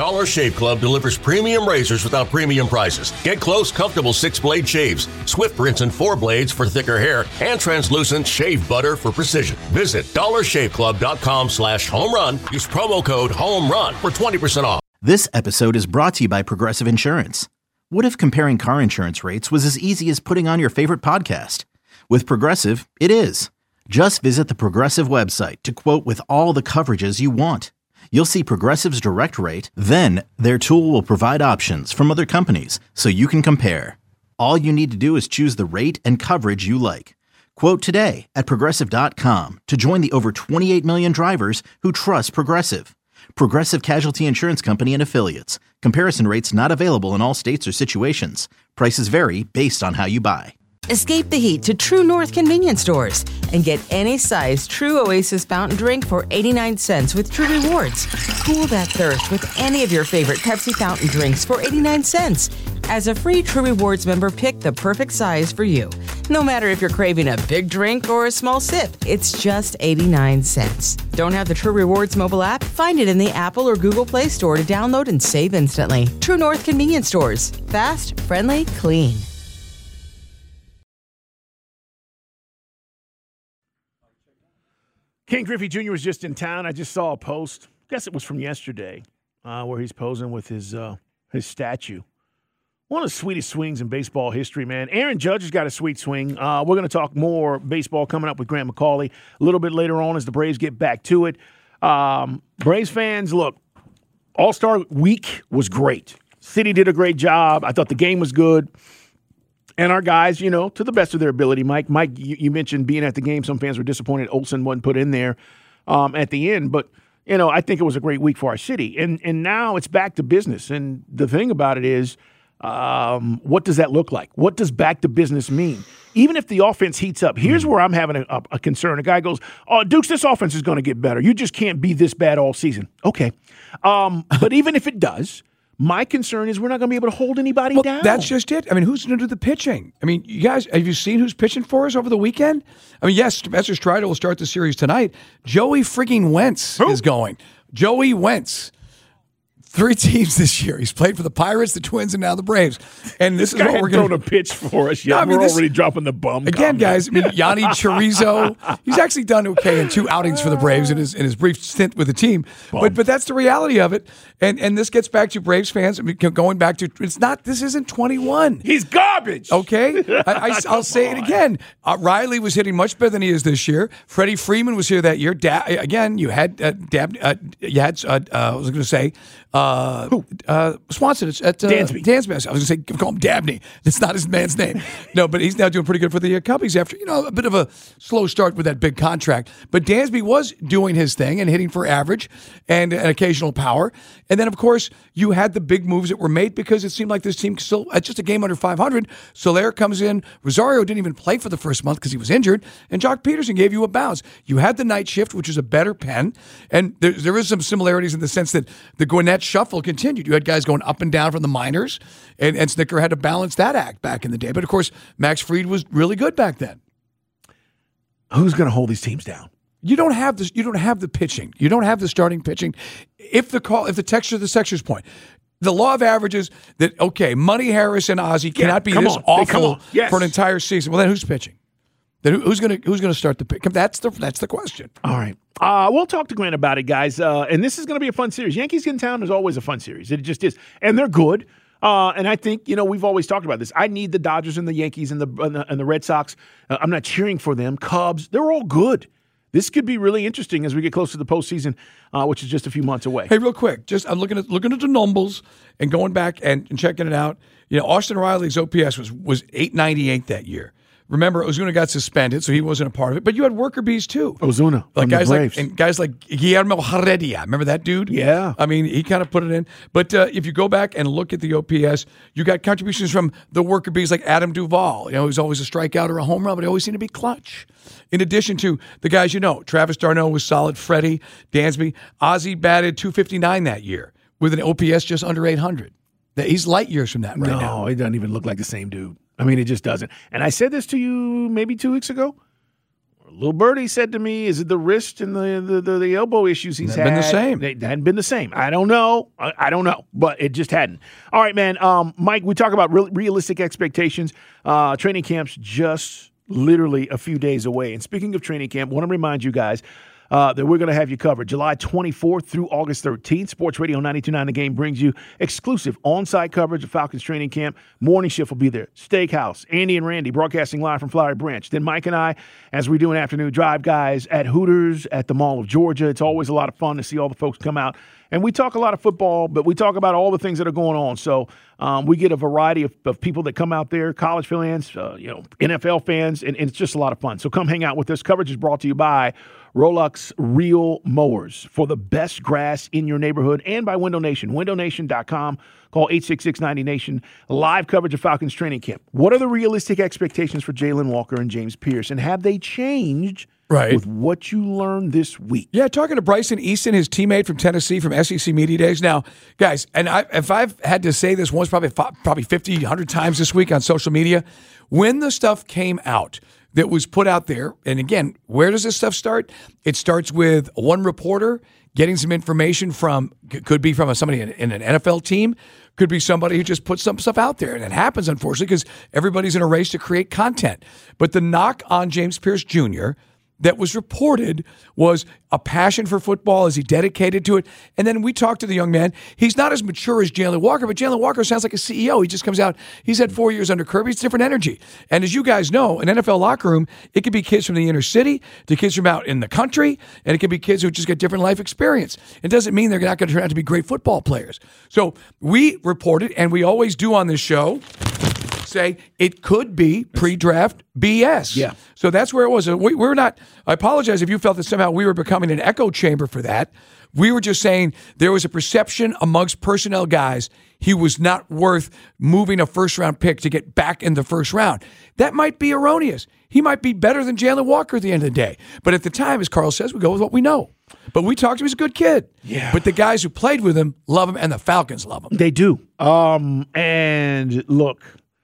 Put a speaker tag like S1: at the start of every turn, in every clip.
S1: Dollar Shave Club delivers premium razors without premium prices. Get close, comfortable 6-blade shaves, swift rinse and 4 blades for thicker hair, and translucent shave butter for precision. Visit dollarshaveclub.com/homerun. Use promo code HOMERUN for 20% off.
S2: This episode is brought to you by Progressive Insurance. What if comparing car insurance rates was as easy as putting on your favorite podcast? With Progressive, it is. Just visit the Progressive website to quote with all the coverages you want. You'll see Progressive's direct rate, then their tool will provide options from other companies so you can compare. All you need to do is choose the rate and coverage you like. Quote today at Progressive.com to join the over 28 million drivers who trust Progressive. Progressive Casualty Insurance Company and Affiliates. Comparison rates not available in all states or situations. Prices vary based on how you buy.
S3: Escape the heat to True North convenience stores and get any size True Oasis fountain drink for 89 cents with True Rewards. Cool that thirst with any of your favorite Pepsi fountain drinks for 89 cents. As a free True Rewards member, pick the perfect size for you. No matter if you're craving a big drink or a small sip, it's just 89 cents. Don't have the True Rewards mobile app? Find it in the Apple or Google Play Store to download and save instantly. True North convenience stores. Fast, friendly, clean.
S4: Ken Griffey Jr. was just in town. I just saw a post. I guess it was from yesterday, where he's posing with his statue. One of the sweetest swings in baseball history, man. Aaron Judge has got a sweet swing. We're going to talk more baseball coming up with Grant McCauley a little bit later on as the Braves get back to it. Braves fans, look, All-Star Week was great. City did a great job. I thought the game was good. And our guys, you know, to the best of their ability, Mike, you mentioned being at the game. Some fans were disappointed Olsen wasn't put in there at the end. But, you know, I think it was a great week for our city. And now it's back to business. And the thing about it is, what does that look like? What does back to business mean? Even if the offense heats up, here's where I'm having a concern. A guy goes, "Oh, Dukes, this offense is going to get better. You just can't be this bad all season." Okay. But even if it does, my concern is we're not going to be able to hold anybody down.
S5: That's just it. I mean, who's going to do the pitching? I mean, you guys, have you seen who's pitching for us over the weekend? I mean, yes, Spencer Strider will start the series tonight. Joey freaking Wentz is going. Joey Wentz. 3 teams this year. He's played for the Pirates, the Twins, and now the Braves. And this is what we're going
S4: to pitch for us. Yeah, we're already dropping the bum.
S5: Again, guys, I mean, Yanni Chorizo, he's actually done okay in 2 outings for the Braves in his brief stint with the team. But that's the reality of it. And this gets back to Braves fans. I mean, going back to this isn't 21.
S4: He's garbage.
S5: Okay, I'll say it again. Riley was hitting much better than he is this year. Freddie Freeman was here that year. Again, you had I was going to say. Swanson at
S4: Dansby.
S5: I was going to say call him Dabney. That's not his man's name. No, but he's now doing pretty good for the Cubbies after a bit of a slow start with that big contract. But Dansby was doing his thing and hitting for average and an occasional power. And then, of course, you had the big moves that were made because it seemed like this team still at just a game under 500. Soler comes in. Rosario didn't even play for the first month because he was injured. And Jock Peterson gave you a bounce. You had the night shift, which is a better pen. And there is some similarities in the sense that the Gwinnett shuffle continued. You had guys going up and down from the minors, and Snicker had to balance that act back in the day. But, of course, Max Fried was really good back then.
S4: Who's going to hold these teams down?
S5: You don't have this. You don't have the pitching. You don't have the starting pitching. If the texture, the Sexer's point, the law of averages that, okay, Money Harris and Ozzie cannot be this awful for an entire season. Well, then who's pitching? Then who's going to start the pick? That's the question.
S4: All right. We'll talk to Grant about it, guys. And this is going to be a fun series. Yankees in town is always a fun series. It just is. And they're good. And I think, we've always talked about this. I need the Dodgers and the Yankees and the Red Sox. I'm not cheering for them. Cubs, they're all good. This could be really interesting as we get close to the postseason, which is just a few months away.
S5: Hey, real quick, I'm looking at the numbers and going back and checking it out. Austin Riley's OPS was 898 that year. Remember, Ozuna got suspended, so he wasn't a part of it. But you had worker bees too.
S4: Ozuna,
S5: guys like Guillermo Heredia. Remember that dude?
S4: Yeah.
S5: I mean, he kind of put it in. But if you go back and look at the OPS, you got contributions from the worker bees like Adam Duvall. He's always a strikeout or a home run, but he always seemed to be clutch. In addition to the guys Travis d'Arnaud was solid. Freddie, Dansby, Ozzie batted .259 that year with an OPS just under 800. He's light years from that right now.
S4: No, he doesn't even look like the same dude. I mean, it just doesn't. And I said this to you maybe 2 weeks ago. Little Birdie said to me, is it the wrist and the elbow issues he's had?
S5: Been the same.
S4: They hadn't been the same. I don't know. I don't know, but it just hadn't. All right, man. Mike, we talk about realistic expectations. Training camp's just literally a few days away. And speaking of training camp, I want to remind you guys that we're going to have you covered. July 24th through August 13th, Sports Radio 92.9 The Game brings you exclusive on-site coverage of Falcons training camp. Morning shift will be there. Steakhouse, Andy and Randy broadcasting live from Flowery Branch. Then Mike and I, as we do an afternoon drive, guys, at Hooters at the Mall of Georgia. It's always a lot of fun to see all the folks come out. And we talk a lot of football, but we talk about all the things that are going on. So we get a variety of people that come out there, college fans, NFL fans, and it's just a lot of fun. So come hang out with us. Coverage is brought to you by Rolex Real Mowers for the best grass in your neighborhood, and by Window Nation. WindowNation.com. Call 866-90-NATION. Live coverage of Falcons training camp. What are the realistic expectations for Jalen Walker and James Pierce, and have they changed with what you learned this week?
S5: Yeah, talking to Bryson Easton, his teammate from Tennessee from SEC Media Days. Now, guys, and if I've had to say this once, probably 50, 100 times this week on social media, when the stuff came out that was put out there, and again, where does this stuff start? It starts with one reporter getting some information from, could be from somebody in an NFL team, could be somebody who just puts some stuff out there. And it happens, unfortunately, because everybody's in a race to create content. But the knock on James Pierce Jr. that was reported was a passion for football. Is he dedicated to it? And then we talked to the young man. He's not as mature as Jalen Walker, but Jalen Walker sounds like a CEO. He just comes out. He's had 4 years under Kirby. It's different energy. And as you guys know, an NFL locker room, it could be kids from the inner city to kids from out in the country, and it could be kids who just get different life experience. It doesn't mean they're not going to turn out to be great football players. So we reported, and we always do on this show, say it could be pre-draft BS.
S4: Yeah.
S5: So that's where it was. We're not, I apologize if you felt that somehow we were becoming an echo chamber for that. We were just saying there was a perception amongst personnel guys he was not worth moving a first-round pick to get back in the first round. That might be erroneous. He might be better than Jalen Walker at the end of the day. But at the time, as Carl says, we go with what we know. But we talked to him. He's a good kid.
S4: Yeah.
S5: But the guys who played with him love him, and the Falcons love him.
S4: They do. And look,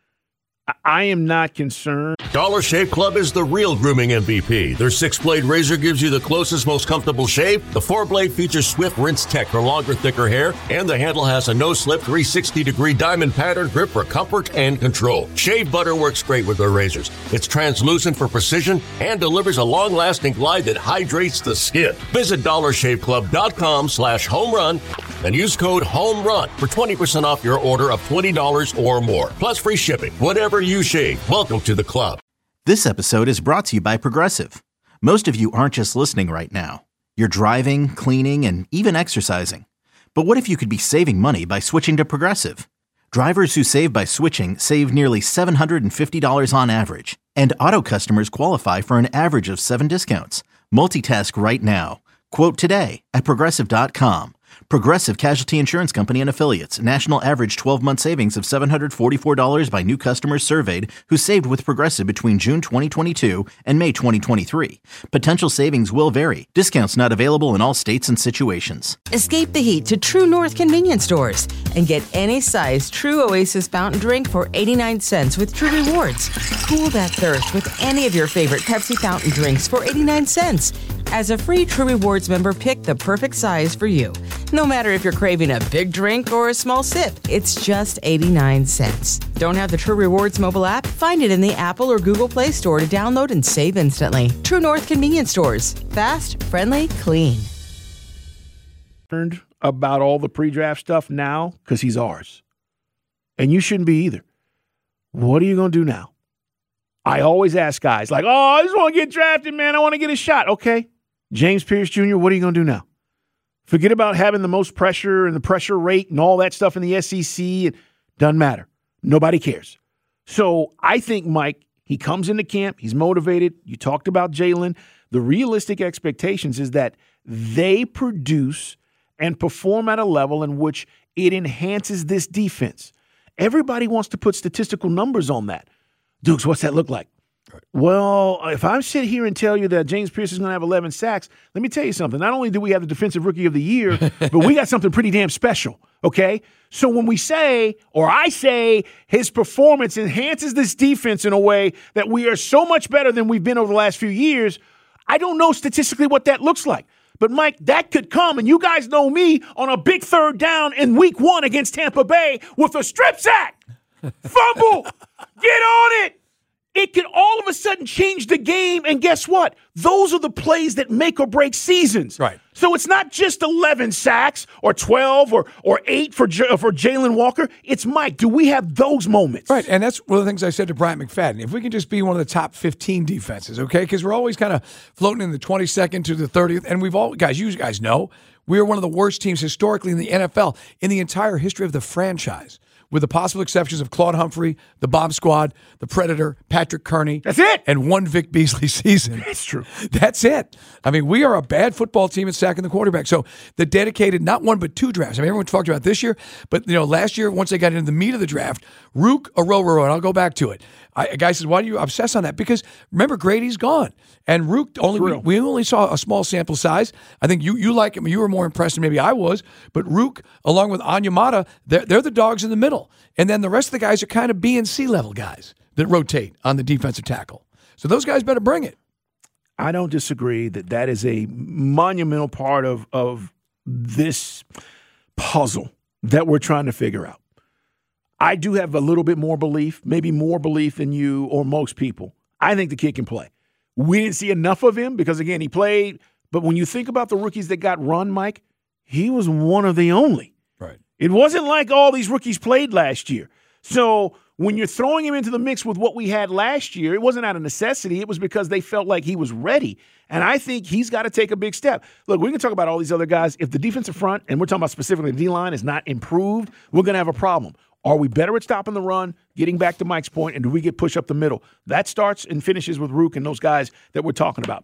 S4: I am not concerned.
S1: Dollar Shave Club is the real grooming MVP. Their 6-blade razor gives you the closest, most comfortable shave. The 4-blade features Swift Rinse Tech for longer, thicker hair. And the handle has a no-slip 360-degree diamond pattern grip for comfort and control. Shave butter works great with their razors. It's translucent for precision and delivers a long-lasting glide that hydrates the skin. Visit DollarShaveClub.com/homerun and use code HOMERUN for 20% off your order of $20 or more. Plus free shipping. Whatever you shave. Welcome to the club.
S2: This episode is brought to you by Progressive. Most of you aren't just listening right now. You're driving, cleaning, and even exercising. But what if you could be saving money by switching to Progressive? Drivers who save by switching save nearly $750 on average. And auto customers qualify for an average of 7 discounts. Multitask right now. Quote today at Progressive.com. Progressive Casualty Insurance Company and Affiliates. National average 12-month savings of $744 by new customers surveyed who saved with Progressive between June 2022 and May 2023. Potential savings will vary. Discounts not available in all states and situations.
S3: Escape the heat to True North convenience stores and get any size True Oasis fountain drink for 89 cents with True Rewards. Cool that thirst with any of your favorite Pepsi fountain drinks for 89 cents. As a free True Rewards member, pick the perfect size for you. No matter if you're craving a big drink or a small sip, it's just 89 cents. Don't have the True Rewards mobile app? Find it in the Apple or Google Play Store to download and save instantly. True North convenience stores. Fast, friendly, clean.
S4: About all the pre-draft stuff now because he's ours. And you shouldn't be either. What are you going to do now? I always ask guys like, oh, I just want to get drafted, man. I want to get a shot. Okay. James Pierce Jr., what are you going to do now? Forget about having the most pressure and the pressure rate and all that stuff in the SEC. It doesn't matter. Nobody cares. So I think, Mike, he comes into camp. He's motivated. You talked about Jalen. The realistic expectations is that they produce and perform at a level in which it enhances this defense. Everybody wants to put statistical numbers on that. Dukes, what's that look like? Right. Well, if I sit here and tell you that James Pierce is going to have 11 sacks, let me tell you something. Not only do we have the Defensive Rookie of the Year, but we got something pretty damn special, okay? So when we say, or I say, his performance enhances this defense in a way that we are so much better than we've been over the last few years, I don't know statistically what that looks like. But, Mike, that could come, and you guys know me on a big third down in week 1 against Tampa Bay with a strip sack. Fumble. Get on it. It can all of a sudden change the game, and guess what? Those are the plays that make or break seasons.
S5: Right.
S4: So it's not just 11 sacks or 12 or 8 for Jalen Walker. It's, Mike, do we have those moments?
S5: Right, and that's one of the things I said to Bryant McFadden. If we can just be one of the top 15 defenses, okay? Because we're always kind of floating in the 22nd to the 30th, and you guys know, we are one of the worst teams historically in the NFL in the entire history of the franchise, with the possible exceptions of Claude Humphrey, the Bomb Squad, the Predator, Patrick Kearney.
S4: That's it.
S5: And one Vic Beasley season.
S4: That's true.
S5: That's it. I mean, we are a bad football team at sacking the quarterback. So the dedicated, not one but 2 drafts. I mean, everyone talked about this year, but last year, once they got into the meat of the draft, Rook Arroyo, and I'll go back to it. A guy says, why do you obsess on that? Because remember, Grady's gone. And Rook, we only saw a small sample size. I think you like him. You were more impressed than maybe I was. But Rook, along with Onyemata, they're the dogs in the middle. And then the rest of the guys are kind of B and C level guys that rotate on the defensive tackle. So those guys better bring it.
S4: I don't disagree that is a monumental part of this puzzle that we're trying to figure out. I do have a little bit more belief, maybe more belief than you or most people. I think the kid can play. We didn't see enough of him because, again, he played. But when you think about the rookies that got run, Mike, he was one of the only.
S5: Right.
S4: It wasn't like all these rookies played last year. So when you're throwing him into the mix with what we had last year, it wasn't out of necessity. It was because they felt like he was ready. And I think he's got to take a big step. Look, we can talk about all these other guys. If the defensive front, and we're talking about specifically the D-line, is not improved, we're going to have a problem. Are we better at stopping the run, getting back to Mike's point, and do we get push up the middle? That starts and finishes with Rook and those guys that we're talking about.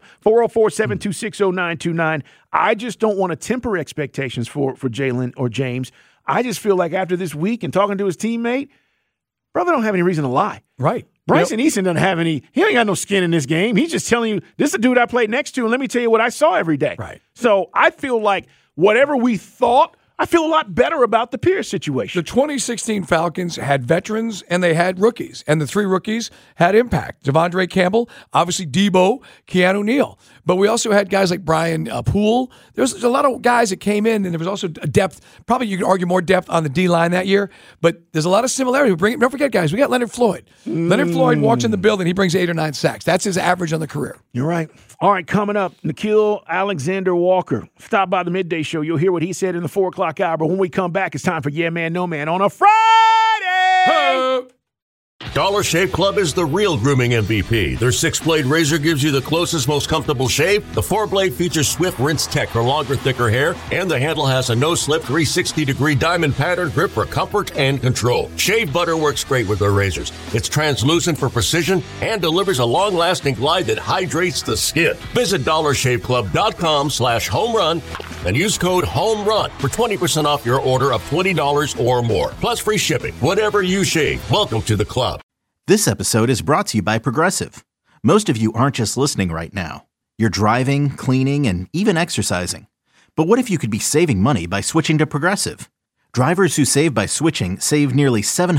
S4: 404-726-0929. I just don't want to temper expectations for Jalen or James. I just feel like after this week and talking to his teammate, brother don't have any reason to lie.
S5: Right.
S4: Bryson Easton doesn't have any – he ain't got no skin in this game. He's just telling you, this is a dude I played next to, and let me tell you what I saw every day.
S5: Right.
S4: So I feel like whatever we thought – I feel a lot better about the Pierce situation.
S5: The 2016 Falcons had veterans and they had rookies, and the 3 rookies had impact. Devondre Campbell, obviously Debo, Keanu Neal. But we also had guys like Brian Poole. There's a lot of guys that came in, and there was also a depth. Probably you could argue more depth on the D-line that year, but there's a lot of similarity. Don't forget, guys, we got Leonard Floyd. Leonard Floyd walks in the building, he brings 8 or 9 sacks. That's his average on the career.
S4: You're right. All right, coming up, Nickeil Alexander-Walker. Stop by the Midday Show. You'll hear what he said in the 4 o'clock hour. But when we come back, it's time for Yeah Man, No Man on a Friday.
S5: Ho!
S1: Dollar Shave Club is the real grooming MVP. Their 6-blade razor gives you the closest, most comfortable shave. The 4-blade features Swift Rinse Tech for longer, thicker hair. And the handle has a no-slip 360-degree diamond pattern grip for comfort and control. Shave butter works great with their razors. It's translucent for precision and delivers a long-lasting glide that hydrates the skin. Visit DollarShaveClub.com/homerun and use code HOMERUN for 20% off your order of $20 or more. Plus free shipping. Whatever you shave, welcome to the club.
S2: This episode is brought to you by Progressive. Most of you aren't just listening right now. You're driving, cleaning, and even exercising. But what if you could be saving money by switching to Progressive? Drivers who save by switching save nearly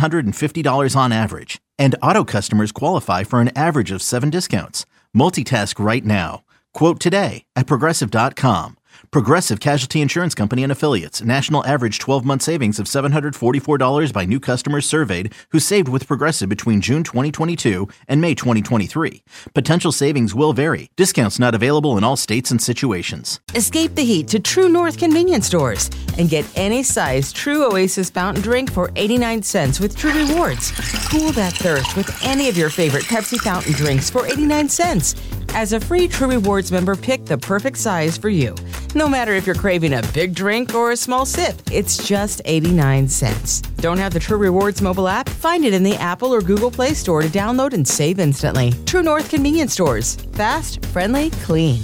S2: $750 on average. And auto customers qualify for an average of 7 discounts. Multitask right now. Quote today at Progressive.com. Progressive Casualty Insurance Company and Affiliates. National average 12-month savings of $744 by new customers surveyed who saved with Progressive between June 2022 and May 2023. Potential savings will vary. Discounts not available in all states and situations.
S3: Escape the heat to True North convenience stores and get any size True Oasis fountain drink for 89 cents with True Rewards. Cool that thirst with any of your favorite Pepsi fountain drinks for 89 cents. As a free True Rewards member, pick the perfect size for you. No matter if you're craving a big drink or a small sip, it's just 89 cents. Don't have the True Rewards mobile app? Find it in the Apple or Google Play Store to download and save instantly. True North convenience stores. Fast, friendly, clean.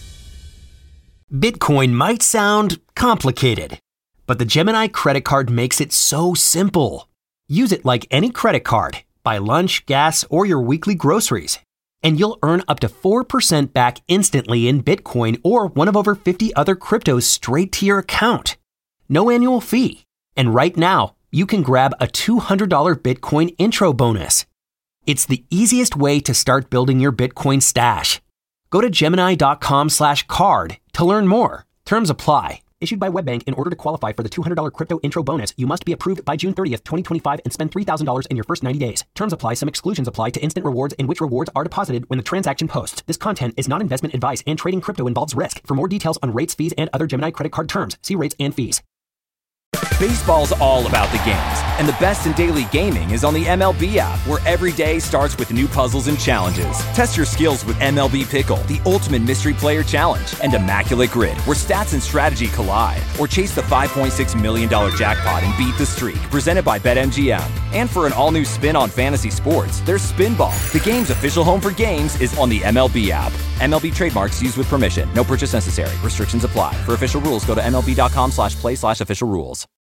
S6: Bitcoin might sound complicated, but the Gemini credit card makes it so simple. Use it like any credit card. Buy lunch, gas, or your weekly groceries, and you'll earn up to 4% back instantly in Bitcoin or one of over 50 other cryptos straight to your account. No annual fee. And right now, you can grab a $200 Bitcoin intro bonus. It's the easiest way to start building your Bitcoin stash. Go to Gemini.com/card to learn more. Terms apply. Issued by WebBank. In order to qualify for the $200 crypto intro bonus, you must be approved by June 30th, 2025 and spend $3,000 in your first 90 days. Terms apply. Some exclusions apply to instant rewards in which rewards are deposited when the transaction posts. This content is not investment advice and trading crypto involves risk. For more details on rates, fees, and other Gemini credit card terms, see rates and fees.
S7: Baseball's all about the games, and the best in daily gaming is on the MLB app, where every day starts with new puzzles and challenges. Test your skills with MLB Pickle, the ultimate mystery player challenge, and Immaculate Grid, where stats and strategy collide. Or chase the $5.6 million jackpot and beat the streak, presented by BetMGM. And for an all-new spin on fantasy sports, there's Spinball. The game's official home for games is on the MLB app. MLB trademarks used with permission. No purchase necessary. Restrictions apply. For official rules, go to MLB.com/play/official rules.